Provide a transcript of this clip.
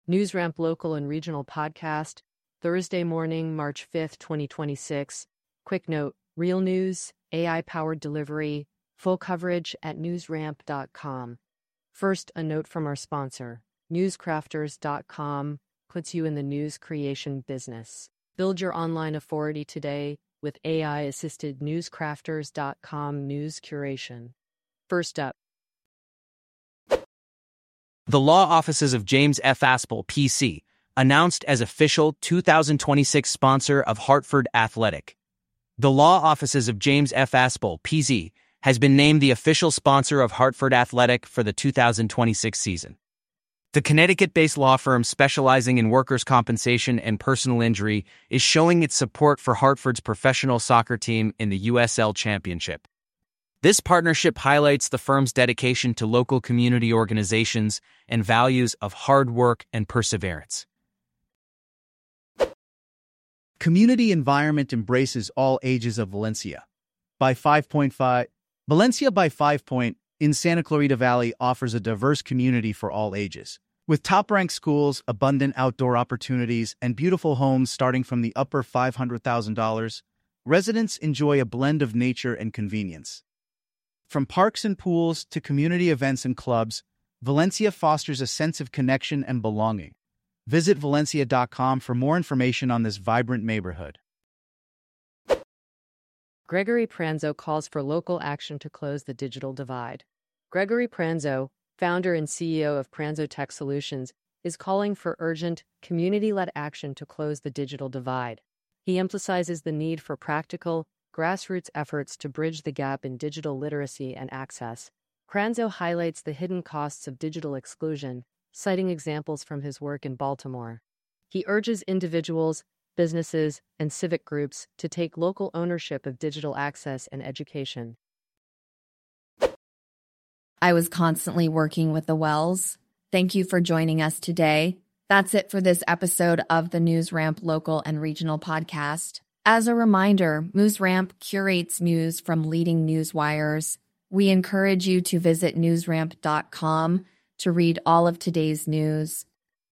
NewsRamp Local and Regional Podcast, Thursday morning, March 5th, 2026. Quick note, real news, AI-powered delivery, full coverage at newsramp.com. First, a note from our sponsor. Newscrafters.com puts you in the news creation business. Build your online authority today with AI-assisted newscrafters.com news curation. First up, The law offices of James F. Aspel, PC, announced as official 2026 sponsor of Hartford Athletic. The law offices of James F. Aspel, PC, has been named the official sponsor of Hartford Athletic for the 2026 season. The Connecticut-based law firm specializing in workers' compensation and personal injury is showing its support for Hartford's professional soccer team in the USL Championship. This partnership highlights the firm's dedication to local community organizations and values of hard work and perseverance. Community environment embraces all ages of Valencia. By 5.5, Valencia by 5 Point in Santa Clarita Valley offers a diverse community for all ages. With top-ranked schools, abundant outdoor opportunities, and beautiful homes starting from the upper $500,000, residents enjoy a blend of nature and convenience. From parks and pools to community events and clubs, Valencia fosters a sense of connection and belonging. Visit Valencia.com for more information on this vibrant neighborhood. Gregory Pranzo calls for local action to close the digital divide. Gregory Pranzo, founder and CEO of Pranzo Tech Solutions, is calling for urgent, community-led action to close the digital divide. He emphasizes the need for practical, grassroots efforts to bridge the gap in digital literacy and access. Pranzo highlights the hidden costs of digital exclusion, citing examples from his work in Baltimore. He urges individuals, businesses, and civic groups to take local ownership of digital access and education. I was constantly working with the Wells. Thank you for joining us today. That's it for this episode of the NewsRamp Local and Regional Podcast. As a reminder, NewsRamp curates news from leading news wires. We encourage you to visit newsramp.com to read all of today's news.